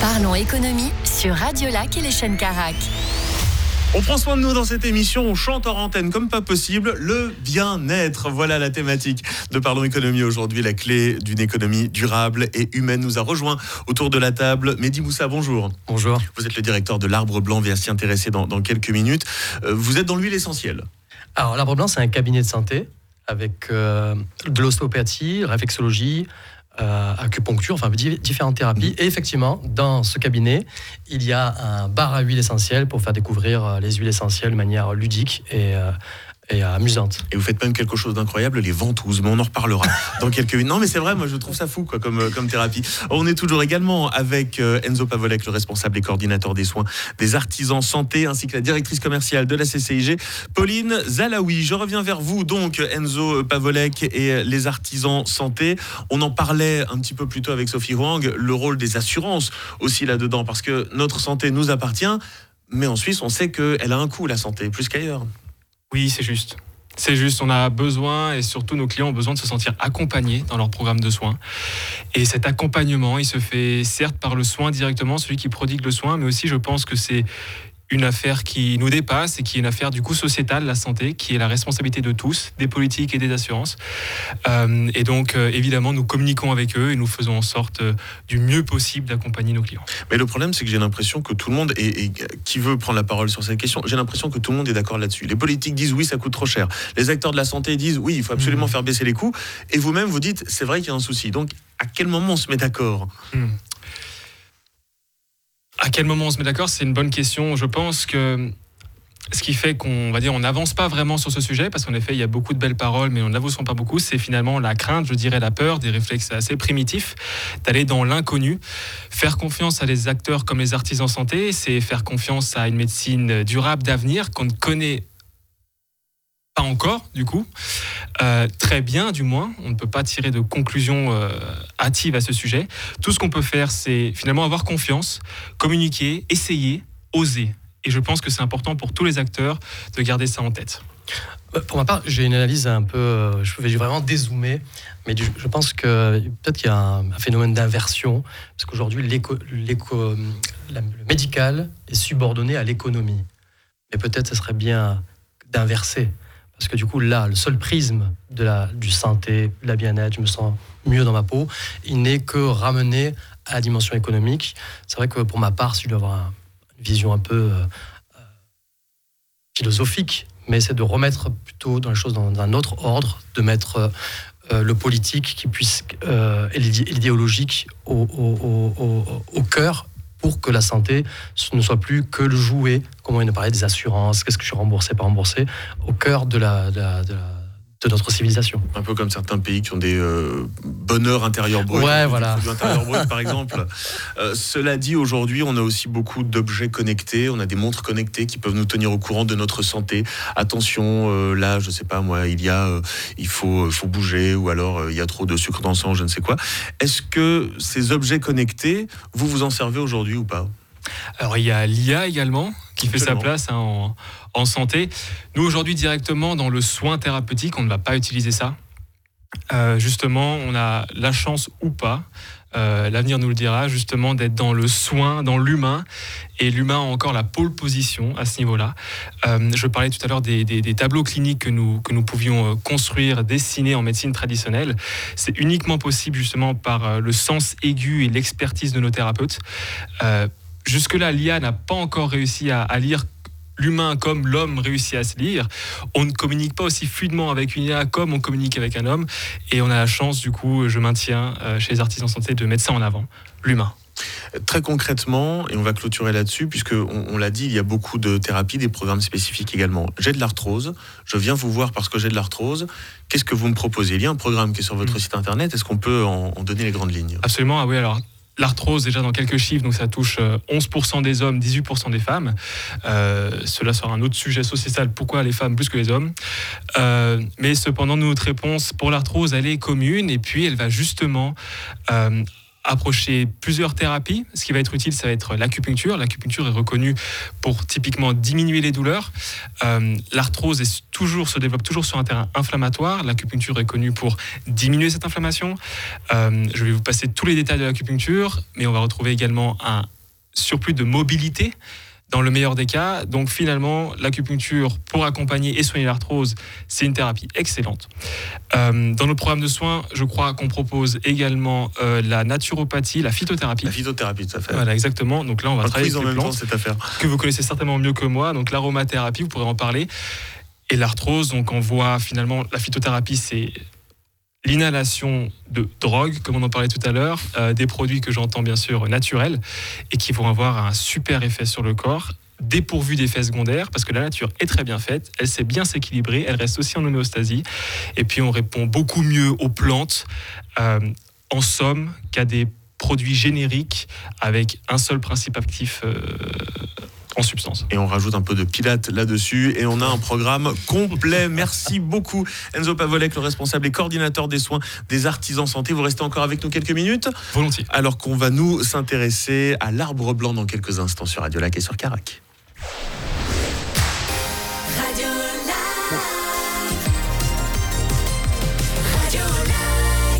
Parlons économie sur Radio Lac et les chaînes Carac. On prend soin de nous dans cette émission, on chante hors antenne comme pas possible, le bien-être. Voilà la thématique de Parlons économie aujourd'hui, la clé d'une économie durable et humaine nous a rejoint autour de la table. Mehdi Moussa, bonjour. Bonjour. Vous êtes le directeur de l'Arbre Blanc, on va s'y intéresser dans quelques minutes. Vous êtes dans l'huile essentielle. Alors l'Arbre Blanc, c'est un cabinet de santé avec de l'ostéopathie, réflexologie, acupuncture, enfin différentes thérapies. Et effectivement, dans ce cabinet, il y a un bar à huile essentielle pour faire découvrir les huiles essentielles de manière ludique et amusante. Et vous faites même quelque chose d'incroyable, les ventouses, mais on en reparlera dans quelques minutes. Non mais c'est vrai, moi je trouve ça fou quoi, comme thérapie. On est toujours également avec Enzo Pavolec, le responsable et coordinateur des soins des artisans santé, ainsi que la directrice commerciale de la CCIG, Pauline Zalaoui. Je reviens vers vous donc, Enzo Pavolec et les artisans santé. On en parlait un petit peu plus tôt avec Sophie Huang, le rôle des assurances aussi là-dedans, parce que notre santé nous appartient, mais en Suisse on sait qu'elle a un coût, la santé, plus qu'ailleurs. Oui, c'est juste. C'est juste, on a besoin, et surtout nos clients ont besoin de se sentir accompagnés dans leur programme de soins. Et cet accompagnement, il se fait certes par le soin directement, celui qui prodigue le soin, mais aussi je pense que c'est une affaire qui nous dépasse et qui est une affaire du coup sociétale, la santé, qui est la responsabilité de tous, des politiques et des assurances. Et donc, évidemment, nous communiquons avec eux et nous faisons en sorte du mieux possible d'accompagner nos clients. Mais le problème, c'est que j'ai l'impression que tout le monde, et qui veut prendre la parole sur cette question, j'ai l'impression que tout le monde est d'accord là-dessus. Les politiques disent oui, ça coûte trop cher. Les acteurs de la santé disent oui, il faut absolument faire baisser les coûts. Et vous-même, vous dites, c'est vrai qu'il y a un souci. Donc, à quel moment on se met d'accord ? À quel moment on se met d'accord ? C'est une bonne question. Je pense que ce qui fait qu'on va dire on n'avance pas vraiment sur ce sujet, parce qu'en effet il y a beaucoup de belles paroles, mais on n'avance pas beaucoup, c'est finalement la crainte, je dirais la peur, des réflexes assez primitifs, d'aller dans l'inconnu. Faire confiance à des acteurs comme les artisans santé, c'est faire confiance à une médecine durable d'avenir qu'on ne connaît pas encore, du coup. Très bien, du moins. On ne peut pas tirer de conclusions hâtives à ce sujet. Tout ce qu'on peut faire, c'est finalement avoir confiance, communiquer, essayer, oser. Et je pense que c'est important pour tous les acteurs de garder ça en tête. Pour ma part, j'ai une analyse un peu... je vais vraiment dézoomer, mais je pense que peut-être qu'il y a un phénomène d'inversion, parce qu'aujourd'hui, le médical est subordonné à l'économie. Mais peut-être ce serait bien d'inverser. Parce que du coup, là, le seul prisme du santé, de la bien-être, je me sens mieux dans ma peau, il n'est que ramené à la dimension économique. C'est vrai que pour ma part, si je dois avoir une vision un peu philosophique, mais c'est de remettre plutôt dans les choses dans un autre ordre, de mettre le politique qui puisse, et l'idéologique au cœur, pour que la santé ne soit plus que le jouet, comme on parlait des assurances, qu'est-ce que je suis remboursé, pas remboursé, au cœur de notre civilisation. Un peu comme certains pays qui ont des bonheurs intérieurs bruts, ouais, voilà. Des produits intérieurs bruts par exemple. Cela dit, aujourd'hui, on a aussi beaucoup d'objets connectés, on a des montres connectées qui peuvent nous tenir au courant de notre santé. Attention, là, je sais pas moi, il faut bouger, ou alors il y a trop de sucre dans le sang, je ne sais quoi. Est-ce que ces objets connectés, vous en servez aujourd'hui ou pas ? Alors il y a l'IA également qui fait sa place en santé. Nous aujourd'hui directement dans le soin thérapeutique, on ne va pas utiliser ça. Justement, on a la chance ou pas, l'avenir nous le dira, justement d'être dans le soin, dans l'humain. Et l'humain a encore la pole position à ce niveau-là. Je parlais tout à l'heure des tableaux cliniques que nous pouvions construire, dessiner en médecine traditionnelle. C'est uniquement possible justement par le sens aigu et l'expertise de nos thérapeutes. Jusque-là, l'IA n'a pas encore réussi à lire l'humain comme l'homme réussit à se lire. On ne communique pas aussi fluidement avec une IA comme on communique avec un homme. Et on a la chance, du coup, je maintiens chez les artisans santé de mettre ça en avant, l'humain. Très concrètement, et on va clôturer là-dessus, puisque on l'a dit, il y a beaucoup de thérapies, des programmes spécifiques également. J'ai de l'arthrose, je viens vous voir parce que j'ai de l'arthrose. Qu'est-ce que vous me proposez ? Il y a un programme qui est sur votre site internet, est-ce qu'on peut en donner les grandes lignes ? Absolument, ah oui, alors... L'arthrose, déjà dans quelques chiffres, donc ça touche 11% des hommes, 18% des femmes. Cela sera un autre sujet sociétal, pourquoi les femmes plus que les hommes. Mais cependant, notre réponse pour l'arthrose, elle est commune, et puis elle va justement approcher plusieurs thérapies. Ce qui va être utile, ça va être l'acupuncture. L'acupuncture est reconnue pour typiquement diminuer les douleurs. L'arthrose se développe toujours sur un terrain inflammatoire. L'acupuncture est connue pour diminuer cette inflammation. Je vais vous passer tous les détails de l'acupuncture, mais on va retrouver également un surplus de mobilité dans le meilleur des cas. Donc finalement, l'acupuncture pour accompagner et soigner l'arthrose, c'est une thérapie excellente. Dans notre programme de soins, je crois qu'on propose également la naturopathie, la phytothérapie. La phytothérapie, tout à fait. Voilà, exactement. Donc là, on va travailler avec les plantes cette affaire. que vous connaissez certainement mieux que moi. Donc l'aromathérapie, vous pourrez en parler. Et l'arthrose, donc on voit finalement, la phytothérapie, c'est l'inhalation de drogues, comme on en parlait tout à l'heure, des produits que j'entends bien sûr naturels et qui vont avoir un super effet sur le corps, dépourvu d'effets secondaires, parce que la nature est très bien faite, elle sait bien s'équilibrer, elle reste aussi en homéostasie, et puis on répond beaucoup mieux aux plantes, en somme, qu'à des produits génériques avec un seul principe actif en substance. Et on rajoute un peu de pilates là-dessus et on a un programme complet. Merci beaucoup Enzo Pavolek, le responsable et coordinateur des soins des artisans santé. Vous restez encore avec nous quelques minutes ? Volontiers. Alors qu'on va nous s'intéresser à l'arbre blanc dans quelques instants sur Radio Lac et sur Carac. Radio